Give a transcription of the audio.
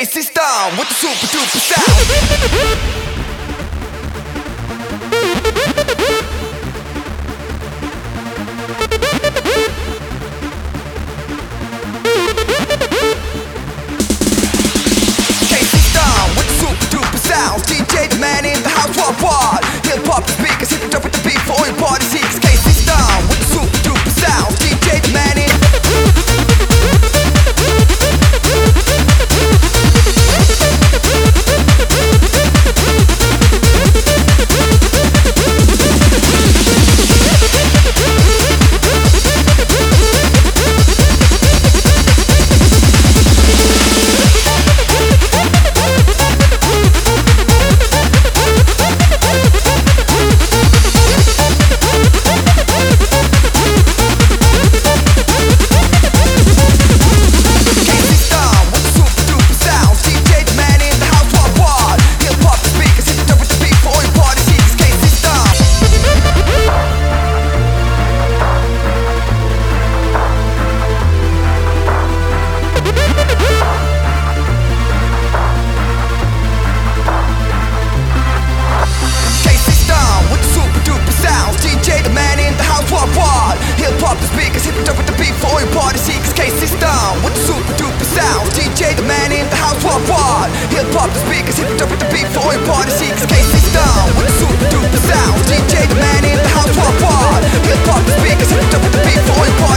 K-System with the super duper sound. DJ the man in the house, what? He'll pop the speakers, hit the drum with the beat for all your party seekers. K-System with the super duper sound. DJ the man in. He'll pop the speakers, hit the drum with the beat for all your party seekers. K-System with the super duper sound. DJ the man in the house, what? He'll pop the speakers, hit the drum with the beat for all your party seekers. K-System with the super duper sound. DJ the man in the house, what? He'll pop the speakers, hit the drum with the beat for all your party seekers.